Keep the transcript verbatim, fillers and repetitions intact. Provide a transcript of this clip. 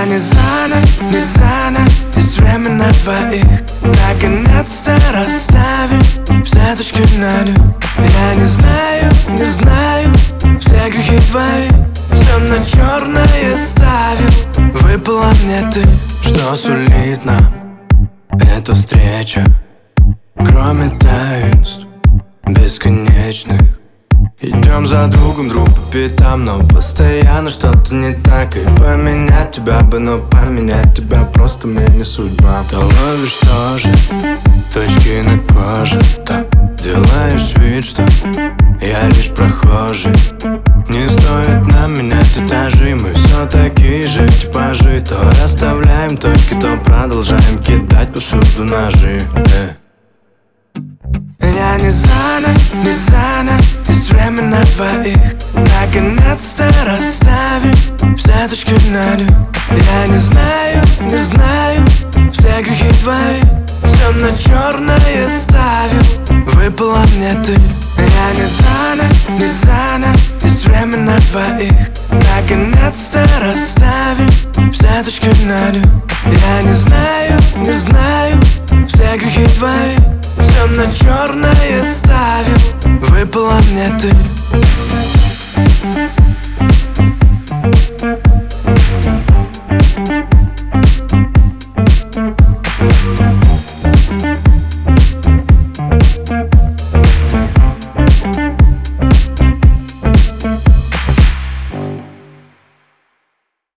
не занят, не занят, есть время на двоих. Наконец-то расставим все точки над «и». Я не знаю, не знаю все грехи твои, все на черное ставил. Выпала мне ты, что сулит нам эта встреча, кроме таинств бесконечных. Идем за другом, друг по пятам, но постоянно что-то не так. И поменять тебя бы, но поменять тебя просто мне не судьба. Ты ловишь тоже точки на коже, так делаешь вид, что я лишь прохожий. Не стоит нам менять этажи, мы все такие же типажи. То расставляем точки, то продолжаем кидать повсюду ножи. э. Я не занят, не занят, есть время на двоих. Наконец-то расставим все точки над «и». Я не знаю, не знаю все грехи твои, все на черное ставил. Выпала мне ты. Я не занят, не занят, есть время на двоих. Наконец-то расставим все точки над «и». Я не знаю, не знаю все грехи твои, все на черное ставил. Выпала мне ты.